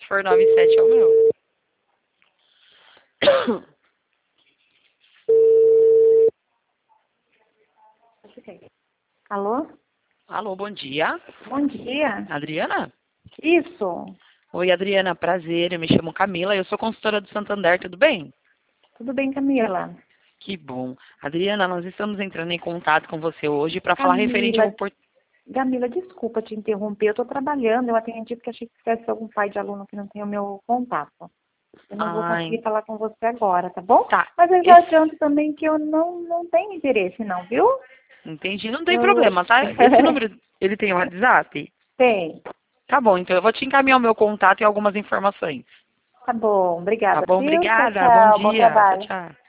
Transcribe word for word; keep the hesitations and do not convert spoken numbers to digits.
for nove sete é o meu. Alô? Alô, bom dia. Bom dia. Adriana? Isso. Oi, Adriana, prazer. Eu me chamo Camila, eu sou consultora do Santander, tudo bem? Tudo bem, Camila? Que bom. Adriana, nós estamos entrando em contato com você hoje para falar referente ao Camila, oportunidade. Camila, desculpa te interromper. Eu estou trabalhando, eu atendi porque achei que tivesse algum pai de aluno que não tem o meu contato. Eu não vou Ai, conseguir falar com você agora, tá bom? tá. Mas eu já Esse... adianto também que eu não, não tenho interesse não, viu? Entendi, não tem Eu... problema, tá? Esse número, ele tem WhatsApp? Tem. Tá bom, então eu vou te encaminhar o meu contato e algumas informações. Tá bom, Tá obrigada, bom? viu? Tchau, Obrigada. Bom tchau. Bom dia. Tchau, trabalho. tchau.